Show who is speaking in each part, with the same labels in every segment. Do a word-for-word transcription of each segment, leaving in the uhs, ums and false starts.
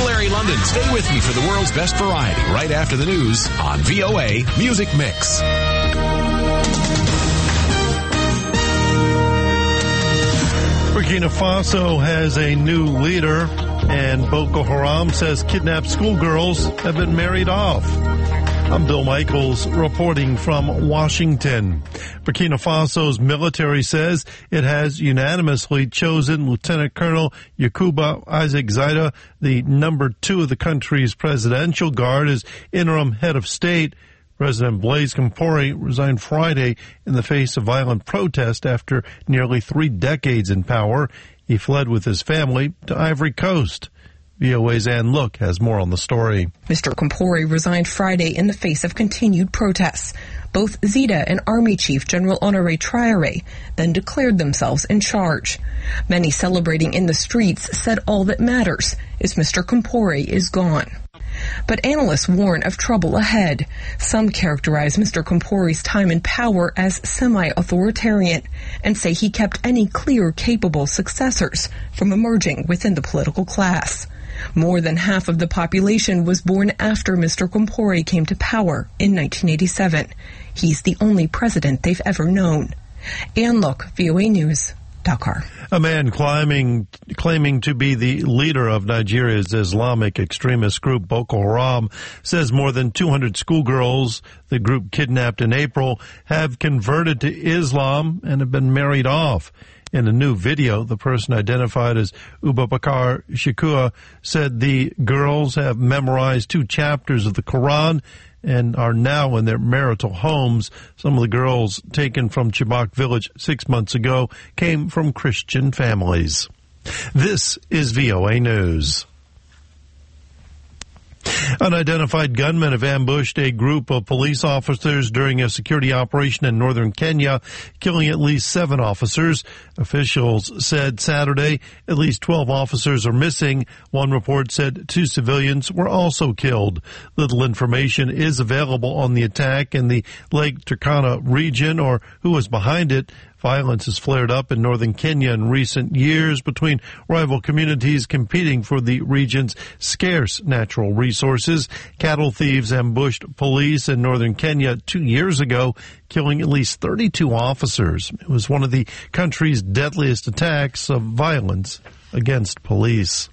Speaker 1: Larry London. Stay with me for the world's best variety right after the news on V O A Music Mix.
Speaker 2: Burkina Faso has a new leader, and Boko Haram says kidnapped schoolgirls have been married off. I'm Bill Michaels reporting from Washington. Burkina Faso's military says it has unanimously chosen Lieutenant Colonel Yakuba Isaac Zaida, the number two of the country's presidential guard, as interim head of state. President Blaise Compaoré resigned Friday in the face of violent protest after nearly three decades in power. He fled with his family to Ivory Coast. V O A's Ann Look has more on the story.
Speaker 3: Mister Compaoré resigned Friday in the face of continued protests. Both Zaida and Army Chief General Honoré Traoré then declared themselves in charge. Many celebrating in the streets said all that matters is Mister Compaoré is gone. But analysts warn of trouble ahead. Some characterize Mister Compaoré's time in power as semi-authoritarian and say he kept any clear, capable successors from emerging within the political class. More than half of the population was born after Mister Compaoré came to power in nineteen eighty-seven. He's the only president they've ever known. Ann Look, V O A News, Dakar.
Speaker 2: A man climbing, claiming to be the leader of Nigeria's Islamic extremist group Boko Haram says more than two hundred schoolgirls the group kidnapped in April have converted to Islam and have been married off. In a new video, the person identified as Abubakar Shekau said the girls have memorized two chapters of the Quran and are now in their marital homes. Some of the girls taken from Chibok village six months ago came from Christian families. This is V O A News. Unidentified gunmen have ambushed a group of police officers during a security operation in northern Kenya, killing at least seven officers. Officials said Saturday at least twelve officers are missing. One report said two civilians were also killed. Little information is available on the attack in the Lake Turkana region or who was behind it. Violence has flared up in northern Kenya in recent years between rival communities competing for the region's scarce natural resources. Cattle thieves ambushed police in northern Kenya two years ago, killing at least thirty-two officers. It was one of the country's deadliest attacks of violence against police.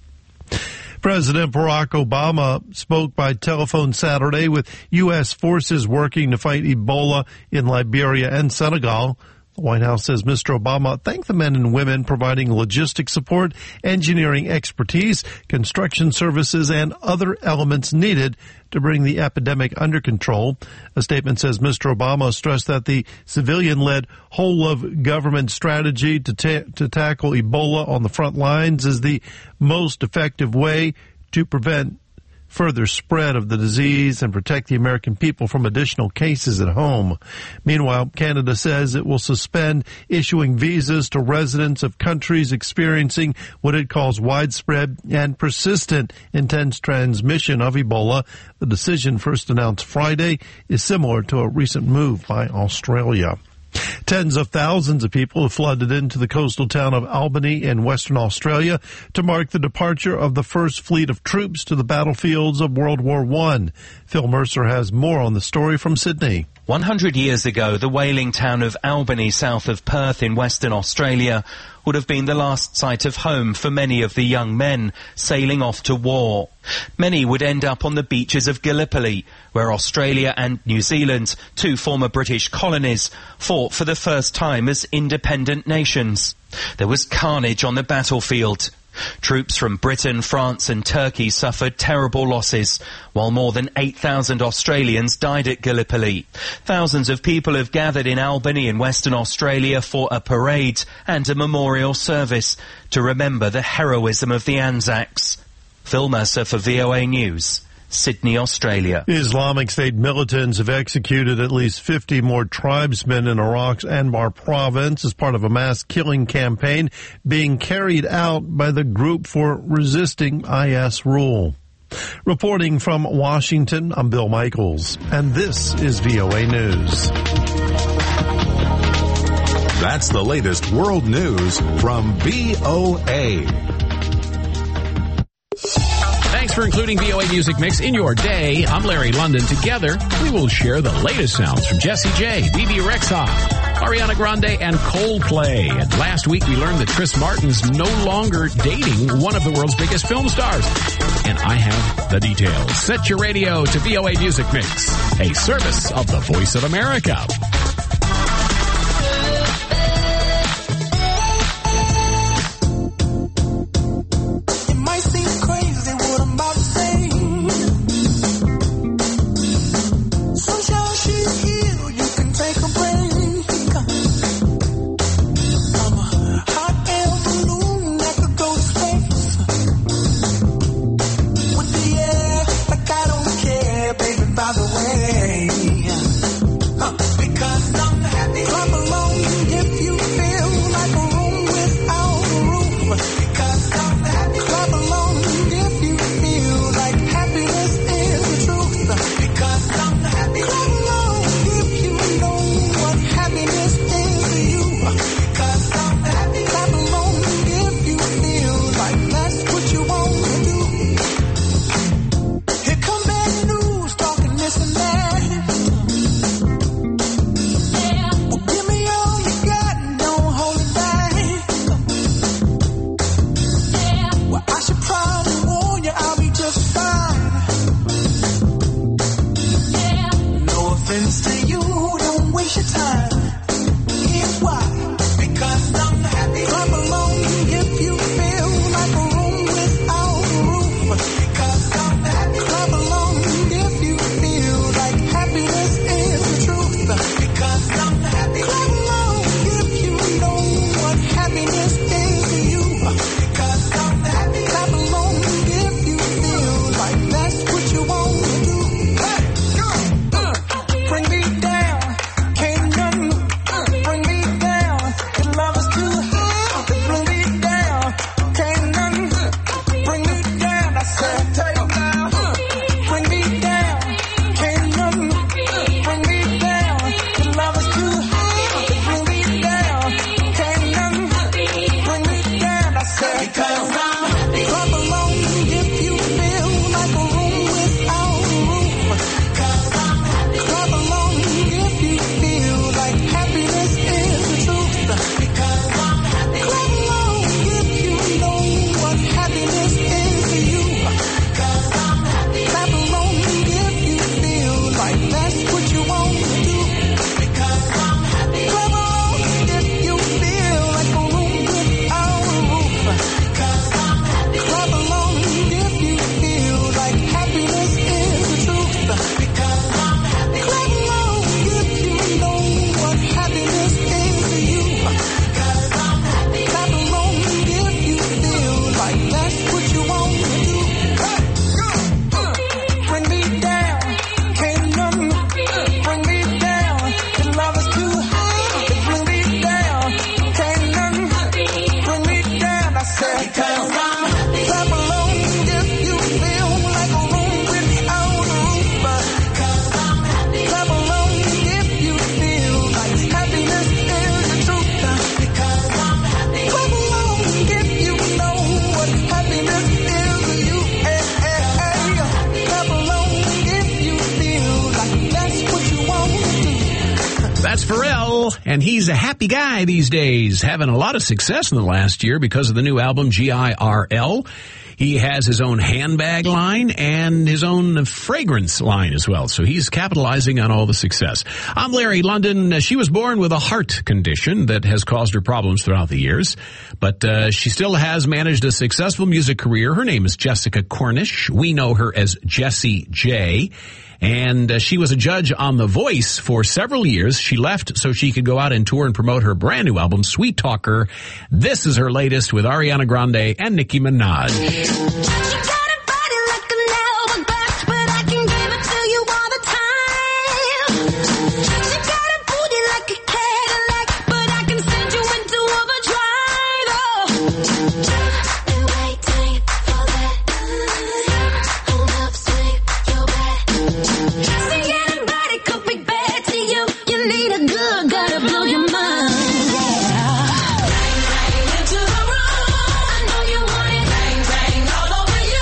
Speaker 2: President Barack Obama spoke by telephone Saturday with U S forces working to fight Ebola in Liberia and Senegal. The White House says Mister Obama thanked the men and women providing logistic support, engineering expertise, construction services, and other elements needed to bring the epidemic under control. A statement says Mister Obama stressed that the civilian-led whole-of-government strategy to, ta- to tackle Ebola on the front lines is the most effective way to prevent further spread of the disease and protect the American people from additional cases at home. Meanwhile, Canada says it will suspend issuing visas to residents of countries experiencing what it calls widespread and persistent intense transmission of Ebola. The decision, first announced Friday, is similar to a recent move by Australia. Tens of thousands of people have flooded into the coastal town of Albany in Western Australia to mark the departure of the first fleet of troops to the battlefields of World War One. Phil Mercer has more on the story from Sydney.
Speaker 4: one hundred years ago, the whaling town of Albany, south of Perth in Western Australia, would have been the last sight of home for many of the young men sailing off to war. Many would end up on the beaches of Gallipoli, where Australia and New Zealand, two former British colonies, fought for the first time as independent nations. There was carnage on the battlefield. Troops from Britain, France and Turkey suffered terrible losses, while more than eight thousand Australians died at Gallipoli. Thousands of people have gathered in Albany in Western Australia for a parade and a memorial service to remember the heroism of the Anzacs. Phil Mercer for V O A News, Sydney, Australia.
Speaker 2: Islamic State militants have executed at least fifty more tribesmen in Iraq's Anbar province as part of a mass killing campaign being carried out by the group for resisting I S rule. Reporting from Washington, I'm Bill Michaels, and this is V O A News.
Speaker 1: That's the latest world news from V O A. Thanks for
Speaker 5: for including V O A Music Mix in your day. I'm Larry London. Together, we will share the latest sounds from Jessie J, B B Rexha, Ariana Grande, and Coldplay. And last week, we learned that Chris Martin's no longer dating one of the world's biggest film stars. And I have the details. Set your radio to V O A Music Mix, a service of the Voice of America. And he's a happy guy these days, having a lot of success in the last year because of the new album G I R L. He has his own handbag line and his own fragrance line as well. So he's capitalizing on all the success. I'm Larry London. She was born with a heart condition that has caused her problems throughout the years, but uh, she still has managed a successful music career. Her name is Jessica Cornish. We know her as Jessie J. And uh, she was a judge on The Voice for several years. She left so she could go out and tour and promote her brand new album, Sweet Talker. This is her latest with Ariana Grande and Nicki Minaj.
Speaker 6: Into the room, I know you want it. Bang, bang, all over you.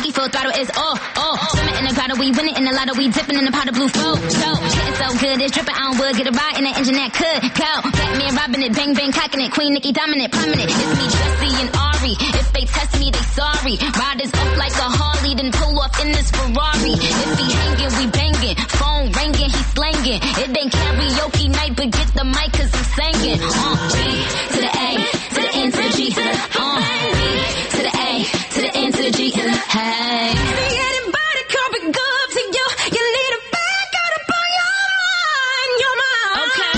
Speaker 6: Biggie full throttle is oh, oh. Swimming in the grotto, we winning in the lotto, we dipping in the pot of blue flow. So, shitting so good, it's dripping on wood. Get a ride in the engine that could go. Batman robbing it, bang bang cocking it. Queen Nicki dominant, prominent. It's me, Jesse and Ari. If they test me, they sorry. Riders up like a Harley, then pull off in this Ferrari. If he hanging, we banging. Phone ringing, he slanging. It ain't karaoke night, but get the mic cause I'm singing. Uh, B to the A, to the N to the G. Uh, B to the A, to the N to the G. Hey. See anybody coming good to you? You need a bag, gotta put your mind, your mind. Okay.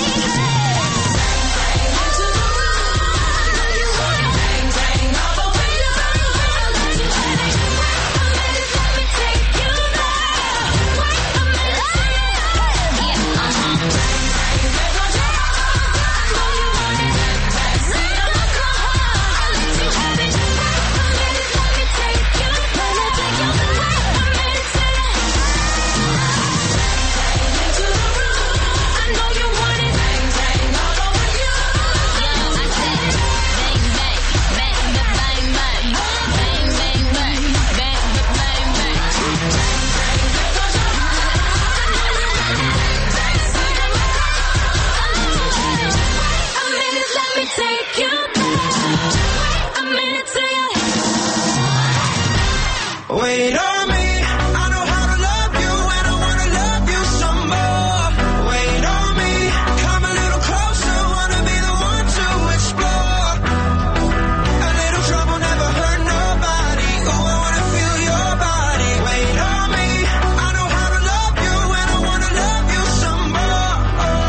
Speaker 7: Wait on me, I know how to love you and I wanna love you some more. Wait on me, come a little closer, wanna be the one to explore. A little trouble never hurt nobody, oh I wanna feel your body. Wait on me, I know how to love you and I wanna love you some more.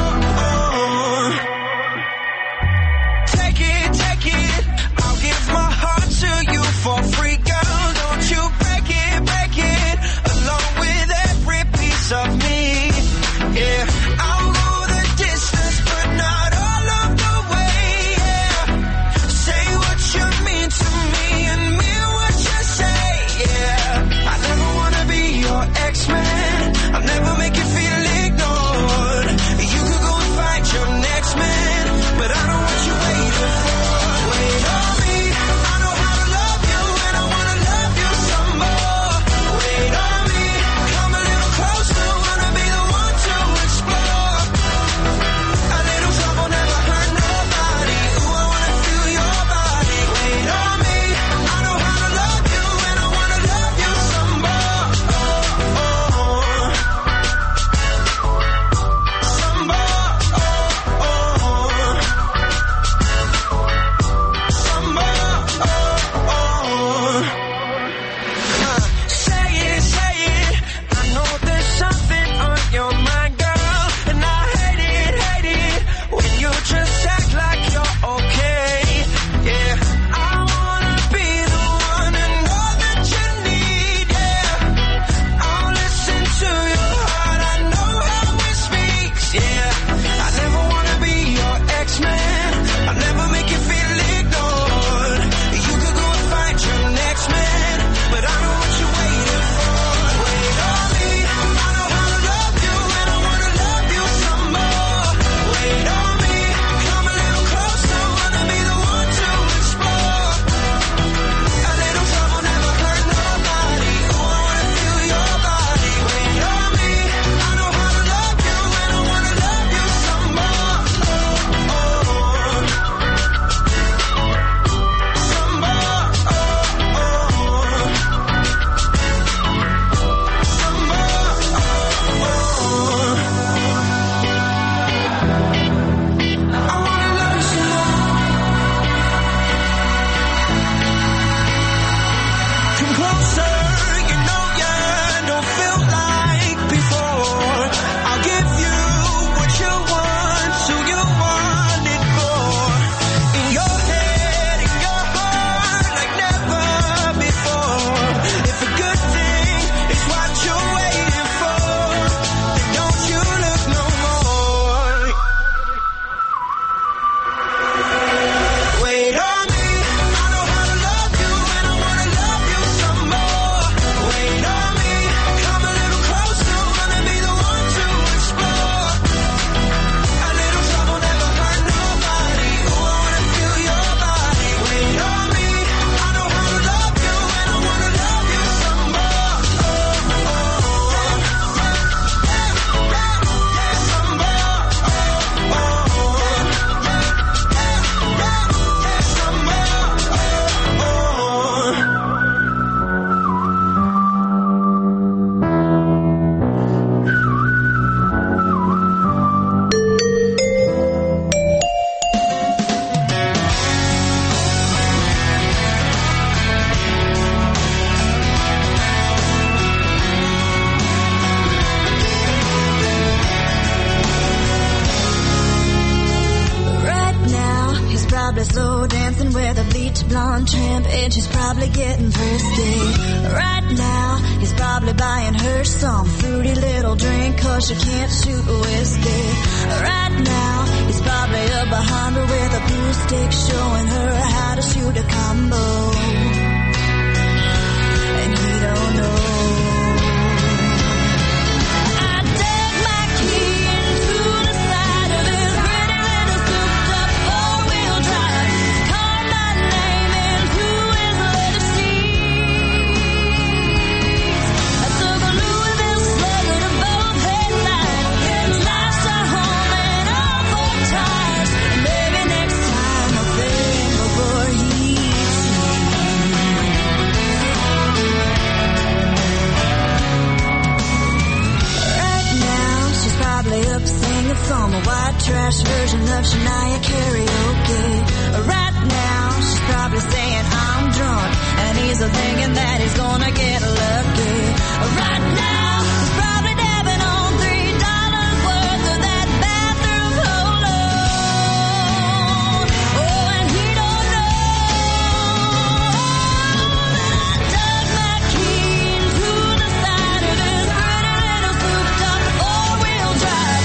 Speaker 7: Take it, take it, I'll give my heart to you for free, girl, don't you break it, break it.
Speaker 8: blonde tramp, and she's probably getting thirsty. Right now, he's probably buying her some fruity little drink, cause she can't shoot whiskey. Right now, he's probably up behind her with a blue stick, showing her how to shoot a combo. And he don't know. From a white trash version of Shania karaoke. Right now, she's probably saying I'm drunk, and he's thinking that he's gonna get lucky. Right now, he's probably dabbing on three dollars worth of that bathroom cologne. Oh, and he don't know that I dug my key into the side of his pretty little souped-up four-wheel drive.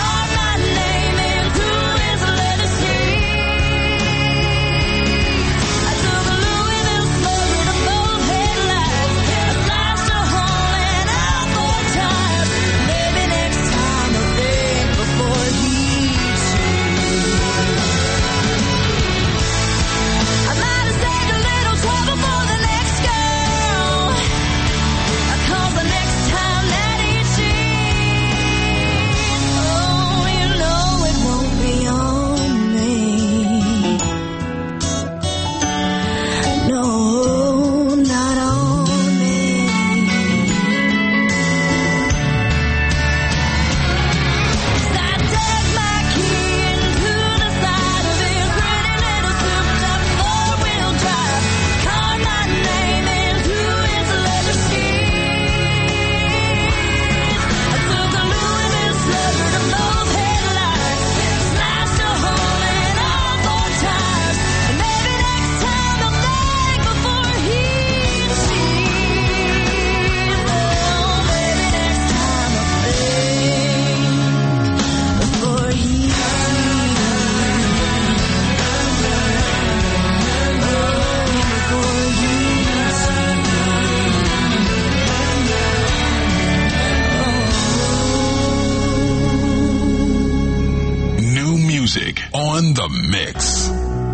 Speaker 1: On the mix.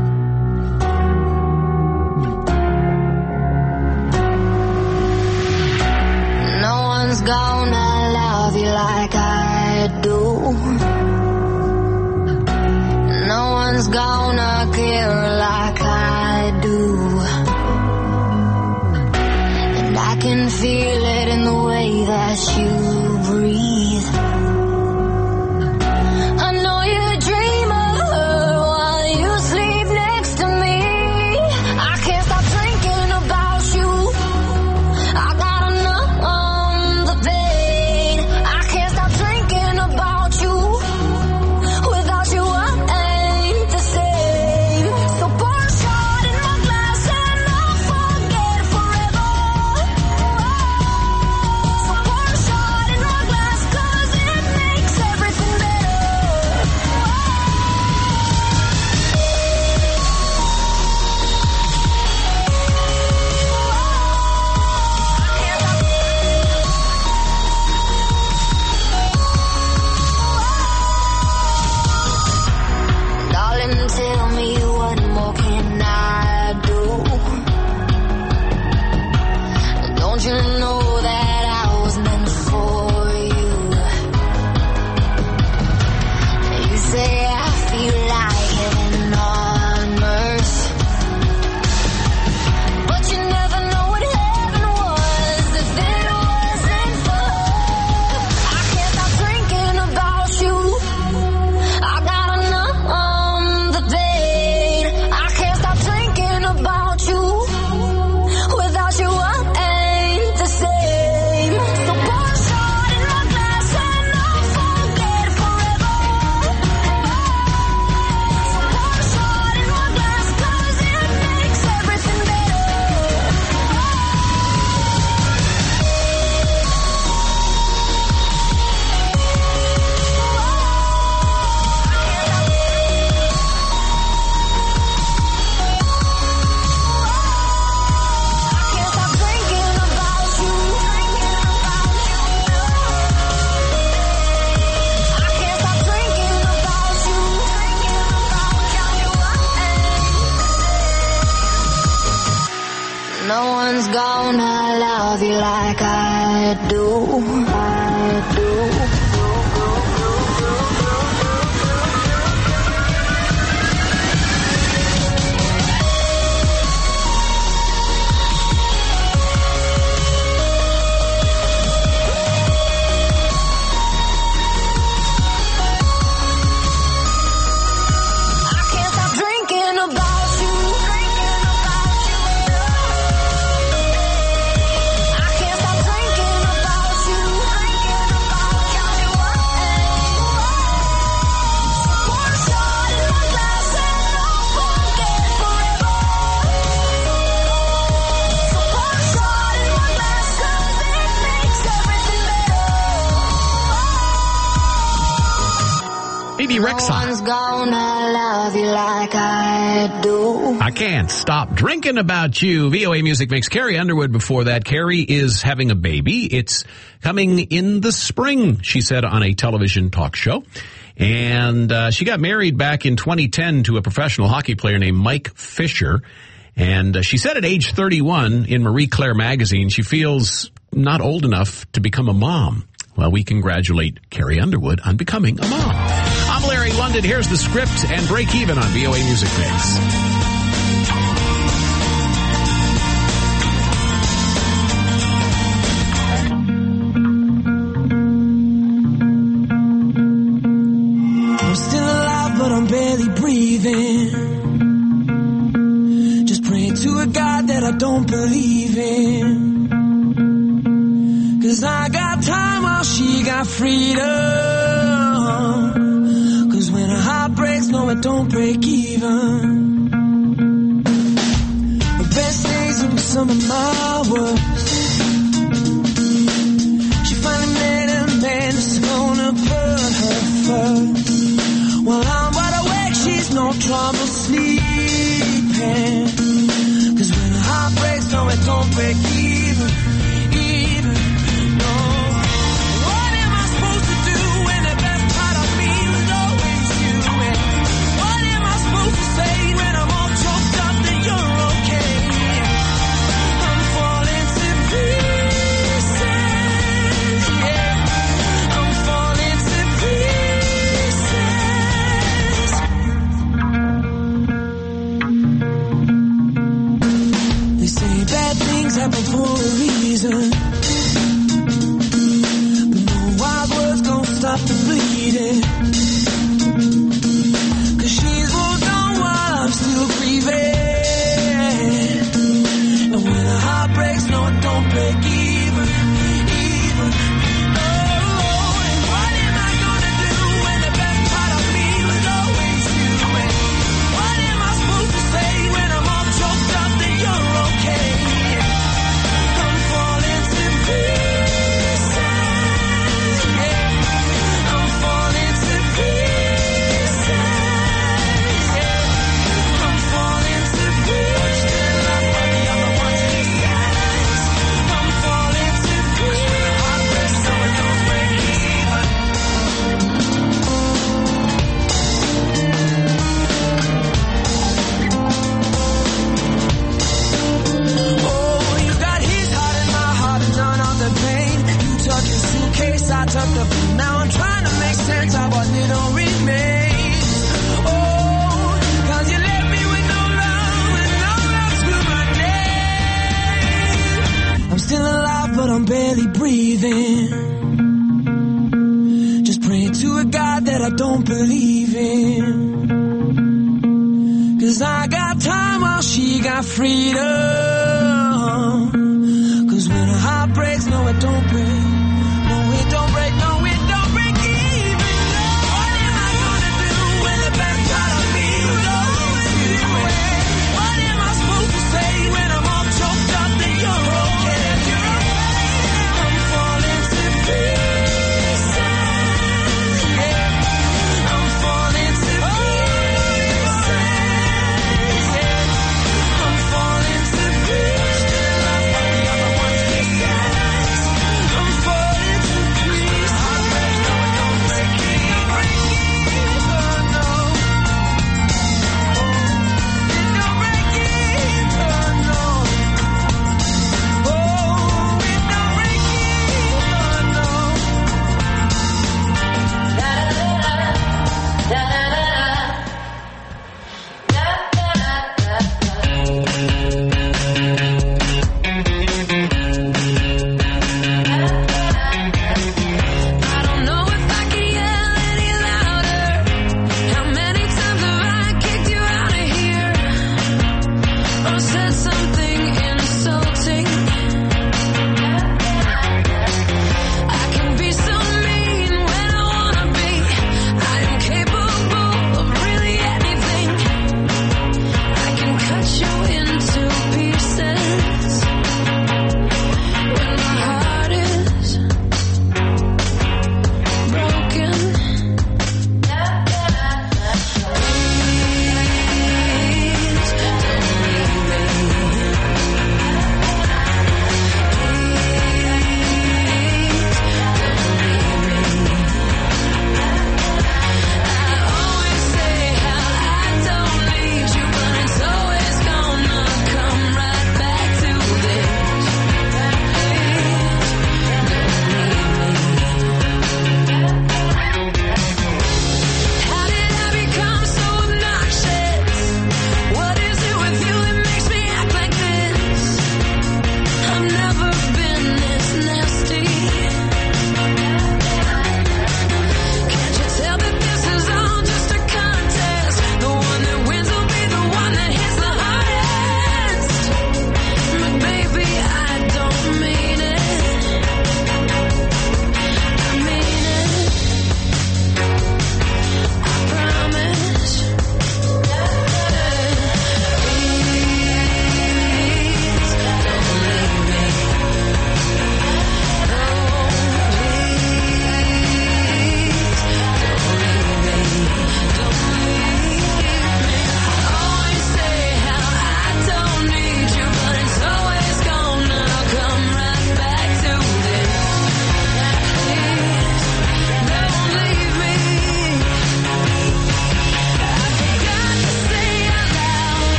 Speaker 9: No one's gonna love you like I do. No one's gonna care like I do. And I can feel it in the way that you breathe. I know you dream of her while you sleep next to me. I can't stop thinking about you. I gotta numb the pain. I can't stop thinking about you. Without you, I ain't the same. So pour a shot in my glass and I'll forget forever. So pour a shot in my glass. like I do. I do.
Speaker 5: Rexha.
Speaker 9: Gonna love you like I do.
Speaker 5: I can't stop drinking about you. V O A Music Mix. Carrie Underwood before that. Carrie is having a baby. It's coming in the spring, she said on a television talk show. And uh, she got married back in twenty ten to a professional hockey player named Mike Fisher. And uh, she said at age thirty-one in Marie Claire magazine, she feels not old enough to become a mom. Well, we congratulate Carrie Underwood on becoming a mom. I'm Larry London. Here's the script and Break Even on V O A Music Mix.
Speaker 7: I'm still alive, but I'm barely breathing. Just praying to a God that I don't believe in. 'Cause I got time while she got freedom. When a heart breaks, no, it don't break even. The best days will be some of my worst. She finally met a man that's gonna put her first. While I'm wide awake, she's no trouble sleeping. 'Cause when a heart breaks, no, it don't break even, even, no. What am I supposed to do when the best part of me was always you? And what am I supposed to say when I'm all choked up that you're okay? I'm falling to pieces, yeah. I'm falling to pieces. They say bad things happen for a reason, but no wild words gon' stop the bleeding. 'Cause she's moved on while I'm still grieving. And when a heart breaks, no, it don't break even, even. No. And what am I gonna do when the best part of me was always you? And what am I supposed to say when I'm all choked up that you're okay? I'm falling to pieces, yeah. I'm falling to pieces, yeah. I'm falling to pieces. Still love by the other ones besides. I'm falling to pieces. Heart breaks, so it don't break even. Oh, you got his heart and my heart and none of the pain. You took your suitcase, I took the blue. Now I'm trying to make sense of what little remains. Oh, 'cause you left me with no love and no love to my name. I'm still alive, but I'm barely breathing. Just praying to a God that I don't believe in. 'Cause I got time while she got freedom. 'Cause when a heart breaks, no, it don't break. No, it don't break, no, it don't break even. What am I gonna do when the best part of me was always you? What am I supposed to say when I'm all choked up that you're okay? I'm falling to pieces, yeah. I'm falling to pieces, yeah. I'm falling to pieces. Still love by the other ones besides. I'm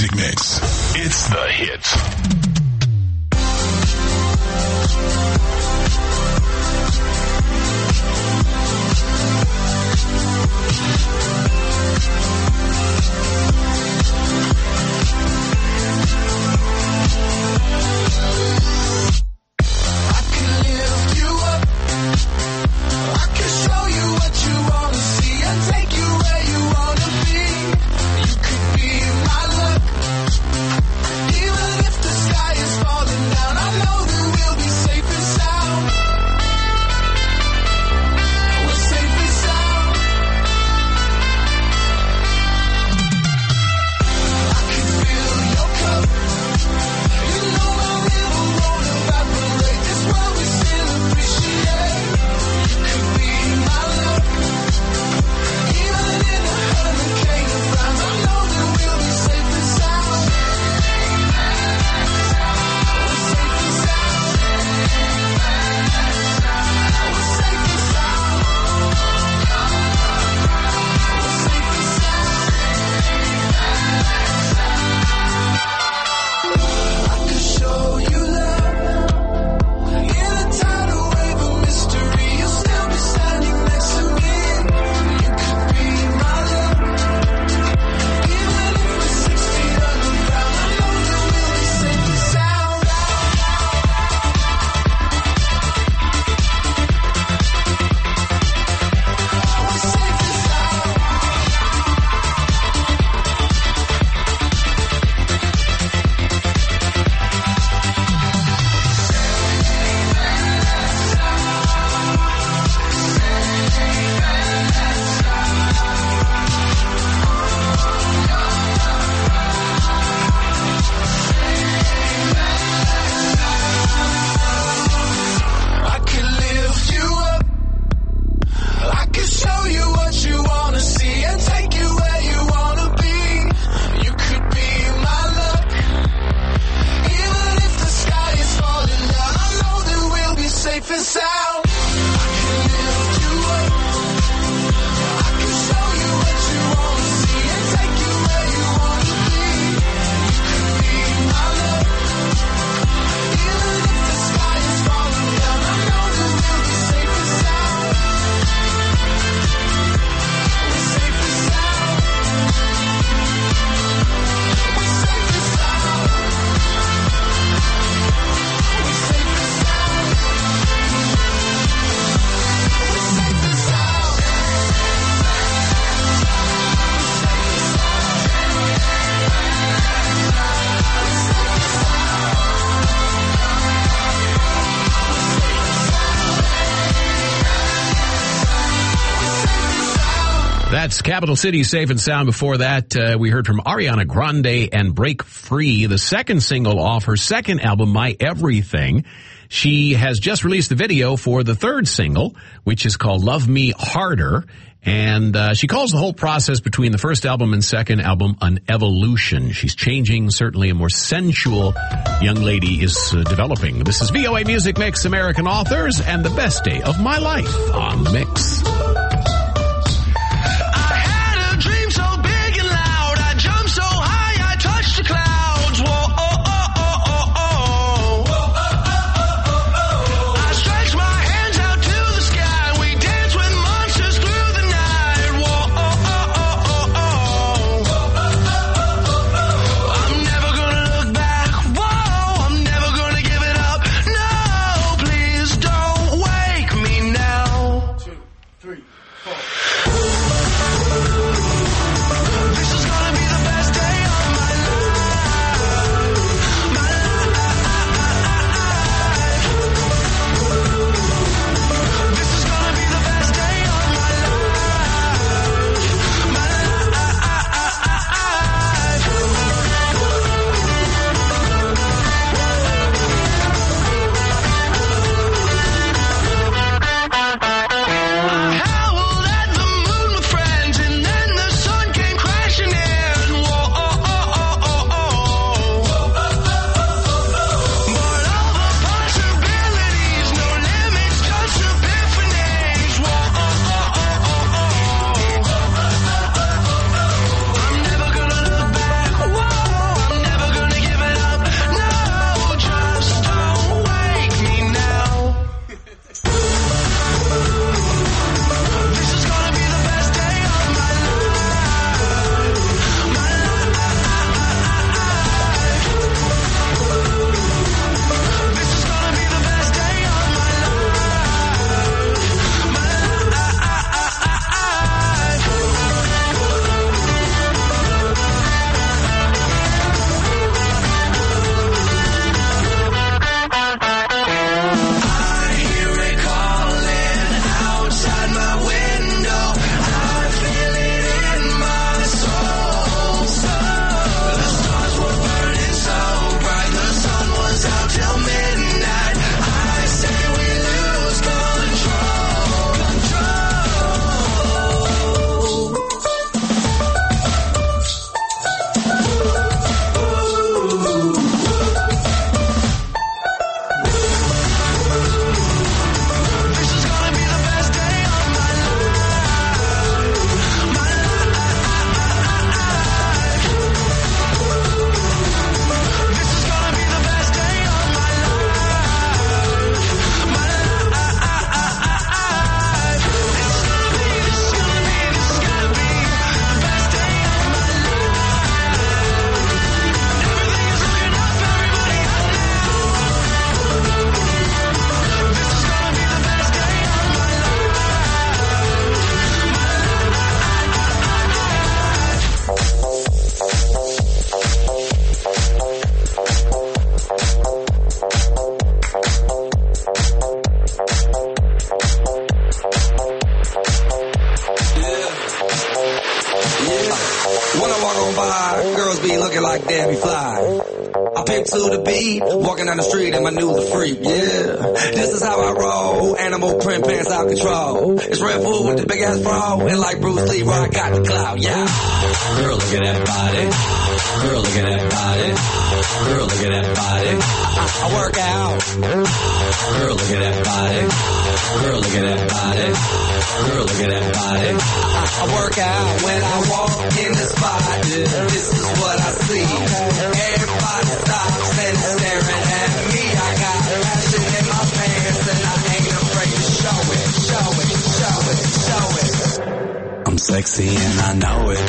Speaker 1: Music Mix. It's the hits.
Speaker 5: That's Capital City Safe and Sound. Before that, uh, we heard from Ariana Grande and Break Free, the second single off her second album, My Everything. She has just released the video for the third single, which is called Love Me Harder. And uh, she calls the whole process between the first album and second album an evolution. She's changing. Certainly a more sensual young lady is uh, developing. This is V O A Music Mix, American Authors, and the best day of my life on the mix.
Speaker 7: Three. looking like Debbie Fly. I pick to the beat, walking down the street and my new the freak, yeah. This is how I roll, animal print pants out control. It's Red Bull with the big ass bra, and like Bruce Lee, I got the clout, yeah. Girl, look at that body. Girl, look at that body. Girl, look at that body. I, I work out. Girl, look at that body. Girl, look at that body. Girl, look at that body. I, I work out when I walk in the spot. This is what I see. Everybody stops and is staring at me. I got passion in my pants and I ain't afraid to show it, show it, show it, show it. I'm sexy and I know it.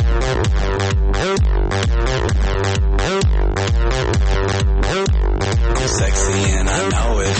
Speaker 7: I'm sexy and I know it.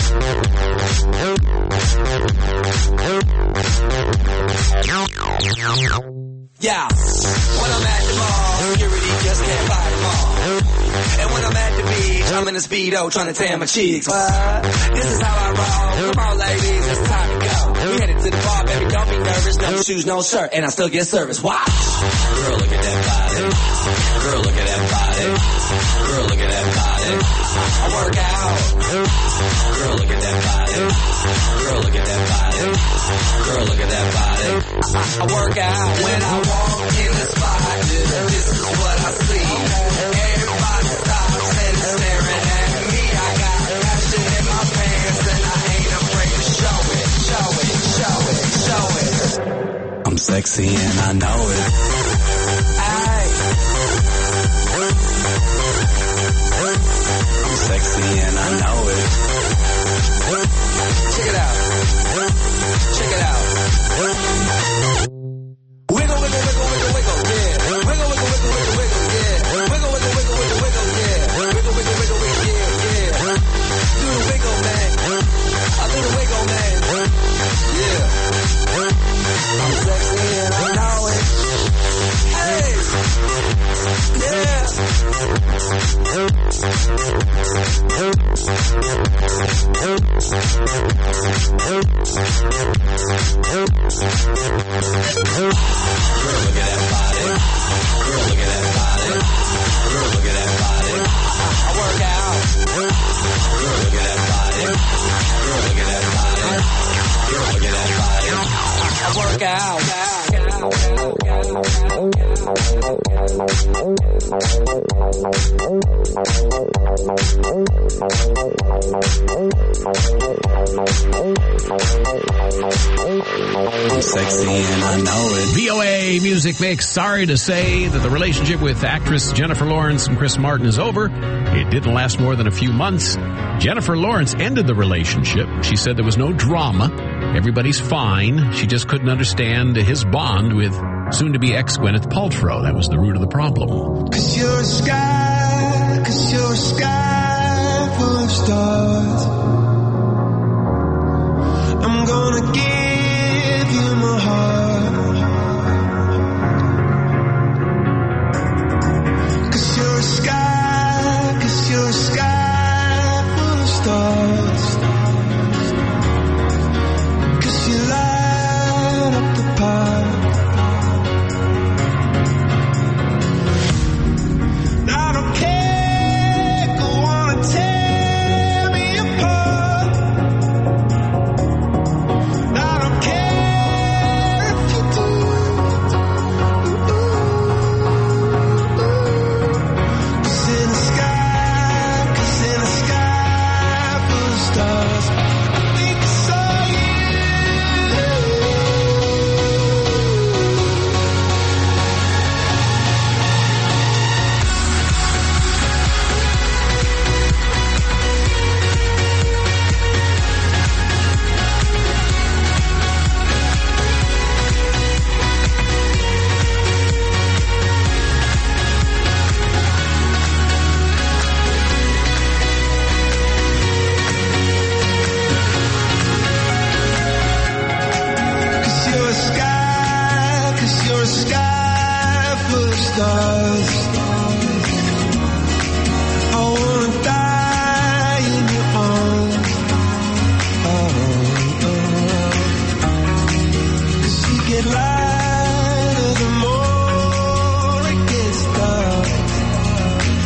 Speaker 7: Yeah, when I'm at the mall, security just can't fight them all. And when I'm at the beach, I'm in a Speedo trying to tan my cheeks. What? This is how I roll. Come on, ladies, it's time to go. We headed to the bar, baby, don't be nervous. No shoes, no shirt, and I still get service. Watch. Girl, look at that body. Girl, look at that body. Girl, look at that body. I work out. Girl, look at that body. Girl, look at that body. Girl, look at that body. I, I work out when I walk in the spot. This is what I see. Everybody stops and is staring at me. I got passion in my pants and I ain't afraid to show it, show it, show it, show it. I'm sexy and I know it. Aye. I'm sexy and I know it. Check it out. Check it out. Wiggle, wiggle, wiggle, wiggle, wiggle, yeah. Wiggle, wiggle, wiggle, wiggle, wiggle, yeah. Wiggle, wiggle, wiggle, wiggle, wiggle, yeah. Wiggle, wiggle, wiggle, wiggle, yeah, yeah. Do the wiggle, man. I do the wiggle, man. Yeah. I'm sexy and I know it. Hey. Yeah. Girl, look at that body. Girl, look at that body. Girl, look at that body. I work out. Girl, look at that body. Girl, look at that body. Girl, look at that body. I work out. I'm sexy and I know it.
Speaker 5: V O A Music Mix. Sorry to say that the relationship with actress Jennifer Lawrence and Chris Martin is over. It didn't last more than a few months. Jennifer Lawrence ended the relationship. She said there was no drama. Everybody's fine. She just couldn't understand his bond with soon-to-be ex Gwyneth Paltrow. That was the root of the problem.
Speaker 7: Cause you're a sky, cause you're a sky full of stars. I'm gonna give you my heart. Cause you're a sky, cause you're a sky full of stars. Cause you light up the park. I don't care, go on and tear me apart. I don't care if you do. Cause in the sky, cause in the sky full of stars, I think I saw you. Cause you're a sky, cause you're a sky full of stars. I wanna die in your arms. Oh, oh. Cause you get lighter the more it gets dark.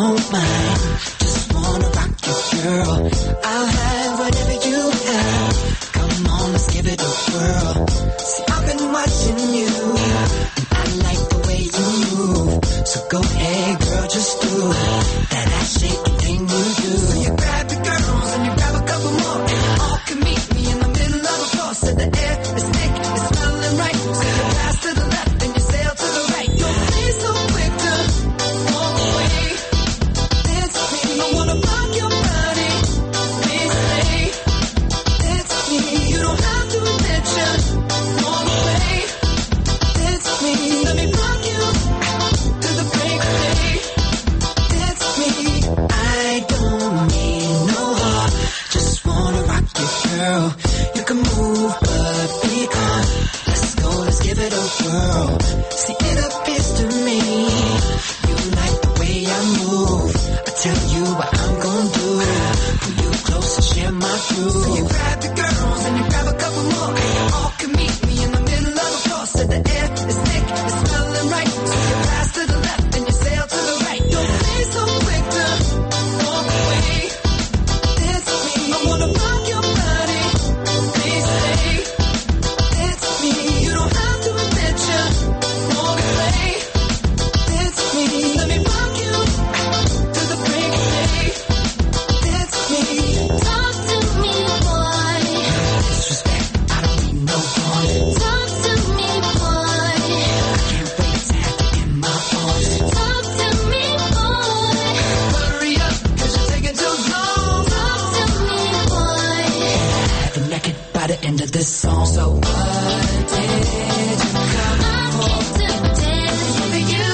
Speaker 7: don't mind. Just wanna rock you, girl. I'll have whatever you have. Come on, let's give it a whirl. See, I've been watching you, and I like the way you move. So go ahead, girl, just do that ass shaking thing you do. So you grab your girls and you grab a couple more, and you all can meet me in the middle of the floor. So the air is thick, it's smelling right. So you pass to the left and you sail to the right. Don't be so quick to walk away. It's me, I wanna rock your body. Please stay. It's me, you don't have to admit you walk away. It's me, let me rock you to the break of day. It's me, I don't need no heart. Just wanna rock you, girl. You can move, but be calm. Let's go, let's give it a whirl. See, it appears to me you like the way I move. I tell you what I'm gonna do. Pull you close and share my groove. So you grab your girls and you grab a couple more, and you all can meet me in the middle of the floor. So the air is thick, it's smelling right. So you pass to the left and you sail to the right. Don't be so quick to walk away. It's me, I wanna rock your body. Please stay. It's me, you don't have to admit you walk away. It's me, let me rock you to the break of day. It's me.
Speaker 9: Talk to me, boy.
Speaker 7: Disrespect, I don't need no one.
Speaker 9: Talk to me, boy.
Speaker 7: I can't wait to have you in my arms.
Speaker 9: Talk to me, boy.
Speaker 7: Hurry up, cause you're taking too long.
Speaker 9: Talk to me, boy.
Speaker 7: Have you naked by the end of this song. So what did you come
Speaker 9: I came to dance with you.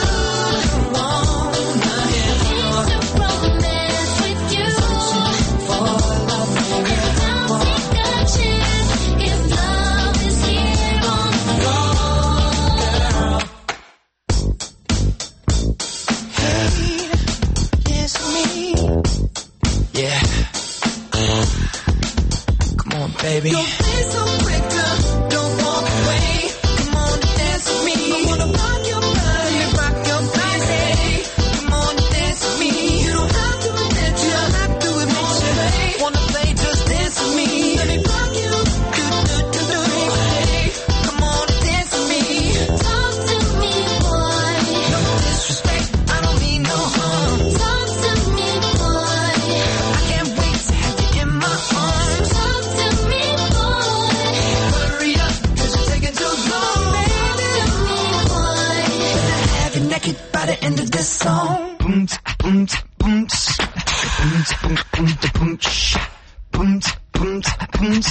Speaker 7: wanna hear
Speaker 9: Came to romance with you.
Speaker 7: for love?
Speaker 9: Every time take a chance. If love is here on the floor.
Speaker 7: Hey, it's me. Yeah. Come on, baby. Don't be so quick to don't walk away. Come on and dance with me. I wanna rock your body, rock your body. Come on and dance with me. You don't have to admit you, don't have to admit you. Wanna play, just dance with me. Let me rock you. Do do do do. Hey, come on and dance with me.
Speaker 9: Talk to me, boy.
Speaker 7: No disrespect, I don't mean no harm.
Speaker 9: Talk to me, boy.
Speaker 7: I can't wait to have you in my arms.
Speaker 9: Talk to me, boy.
Speaker 7: Hurry up, cause you're taking too long, baby.
Speaker 9: Talk to me, boy.
Speaker 7: Have you naked by the end of this song. Boom, boom, boom, boom, boom, boom, boom, boom, boom, boom,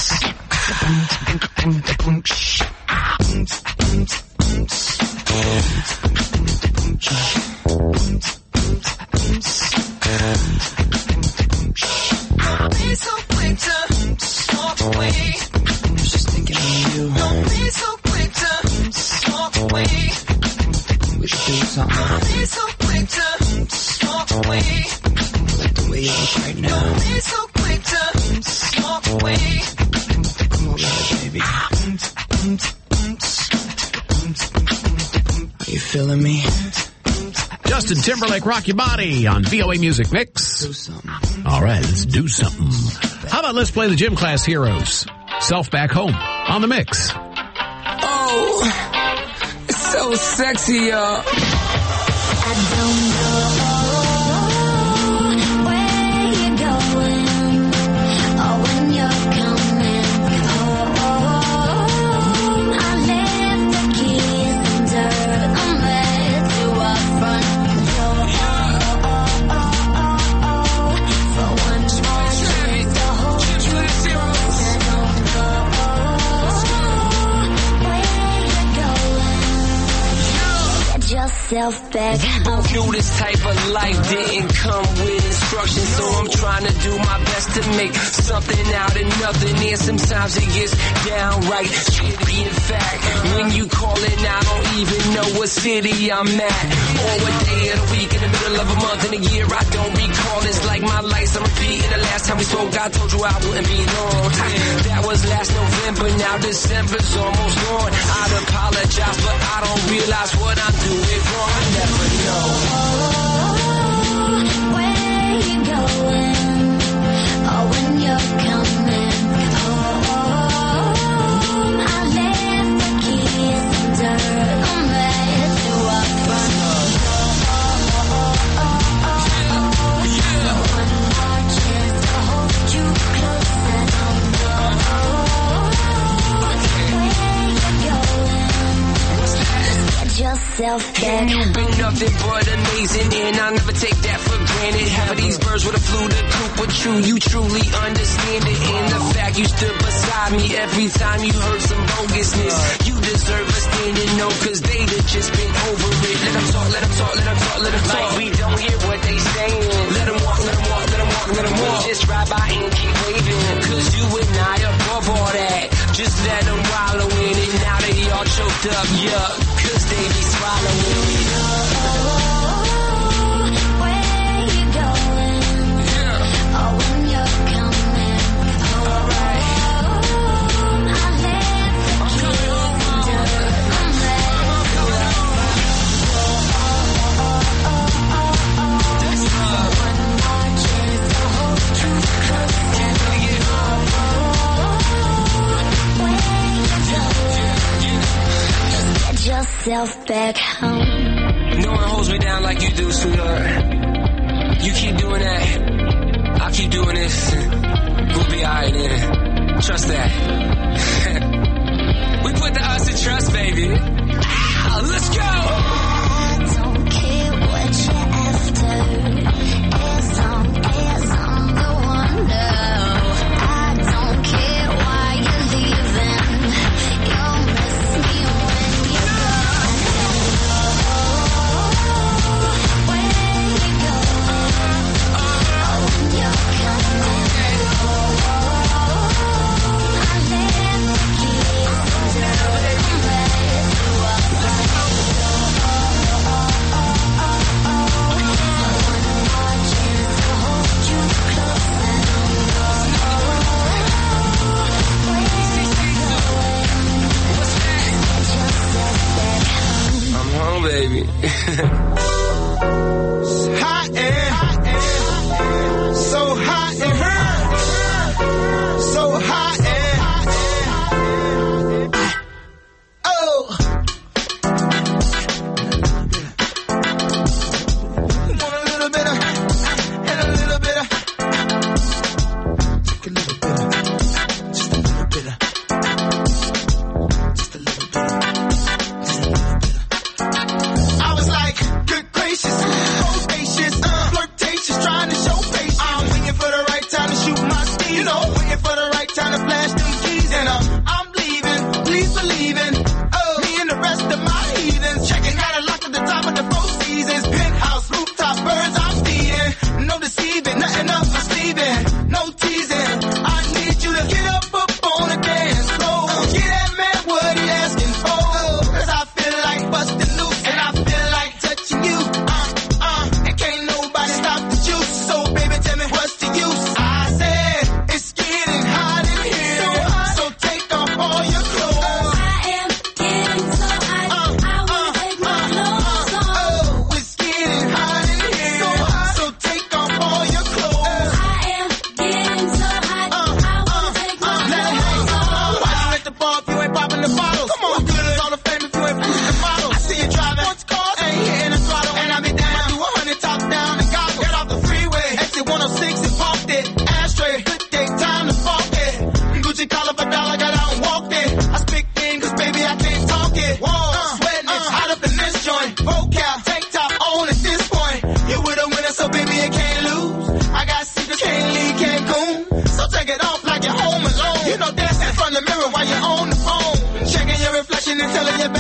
Speaker 7: Don't be so quick to walk away. I was just thinking of you. Don't be so quick to walk away. We should do something. Don't be so quick to walk away. Like the way you look right now. Don't be so quick to walk away. Come over here, baby. Are you feeling me?
Speaker 5: Justin Timberlake, Rock Your Body on V O A Music Mix.
Speaker 7: Do something.
Speaker 5: All right, let's do something. How about let's play the Gym Class Heroes? Self Back Home on the mix.
Speaker 10: Oh, it's so sexy, y'all.
Speaker 9: I don't know where you're going or when you're coming home. I left the keys under the bed to our front door. For one more trip to hold you close. I don't know where you're going. Get yourself back home.
Speaker 10: Knew this type of life didn't come with instructions, so I'm trying to do my best to make something out of nothing. And sometimes it gets downright shitty. In fact, when you callin', I don't even know what city I'm at, or what day of the week, in the middle of a month, in a year I don't recall. It's like my life's I'm repeating. The last time we spoke, I told you I wouldn't be long. That was last November, now December's almost gone. I'd apologize, but I don't realize what I'm doing wrong. I never know.
Speaker 9: you going? Oh, when you're coming home. I left the keys under the bed to walk from home. One more chance to hold you close and I'll know where you're going. Just get yourself back.
Speaker 10: You've been nothing but amazing, and I'll never take that for granted. Half of these birds would have flew the coop, but true, you truly understand it. And the fact you stood beside me every time you heard some bogusness. You deserve a standing no, cause they'd have just been over it. Let them talk, let them talk, let them talk, let them talk. Like we don't hear what they saying. Let them walk, let them walk, let them walk, let them walk. Just ride by and keep waving, cause you and I above all that. Just let them wallow in it. Now they all choked up, yeah, cause they be swallowing it.
Speaker 9: Yourself back home.
Speaker 10: No one holds me down like you do, sweetheart. You keep doing that, I'll keep doing this. We'll be alright then. Trust that. We put the us in trust, baby. Ah, let's go!
Speaker 9: I don't care what you're after, as long as I'm the one. No, I don't care why you're leaving. You'll miss me when you go. Where you going? Oh, when you're coming home. I left the keys under the bed to walk from home. One more chance to hold you close and I'll know where you're going. Get yourself back home.
Speaker 10: I'm home, baby.
Speaker 7: Hot air, so hot in her, so hot air. Oh, want a little bit of, and a little bit of, take a little bit of, just a little bit of, just a little bit of, just a little bit of. I was like, good gracious, bodacious, uh, flirtatious, trying to show face. I'm waiting for the right time to shoot my steam. You know, waiting for the right time to flash them keys. And um, I'm leaving, please believe in. Oh, me and the rest of my heathens. Checking out a lock at the top of the Four Seasons. Penthouse, rooftop, birds I'm feeding. No deceiving, nothing up my sleeving. No teasing. I need you to get up, up on the dance floor. Get that man what he asking for. Cause I feel like busting loose and I feel like touching you. Uh, uh, and can't nobody stop the juice. So baby, tell me what's the use? I said, it's getting hot in here. So hot. So take off all your clothes.
Speaker 9: I am getting so hot. I wanna take my clothes off.
Speaker 7: Oh, it's getting hot in here. So hot. So take off all your clothes.
Speaker 9: I am getting so hot. I wanna take my
Speaker 7: Let it hang.
Speaker 9: clothes off.
Speaker 7: Why you at the bar if you ain't popping the bottles? Come on, good as all the fame if you ain't pushing the models. I see you driving sports cars, ain't hitting the throttle. And I be down, do a hundred top down and goggles. Get off the freeway, exit one oh six and parked it. Ashtray, good day, time to park it. Gucci collar for dollar, got out and walked it. I speak thin, cause baby I can't talk it. Whoa, sweating, it's hot up in this joint. Vocal, tank top on at this point. You with a winner, so baby you can't lose. I got secrets, can't leave Cancun. So take it off like you're home alone. You know, dancing in front of the mirror while you're on the phone. Checking your reflection and telling your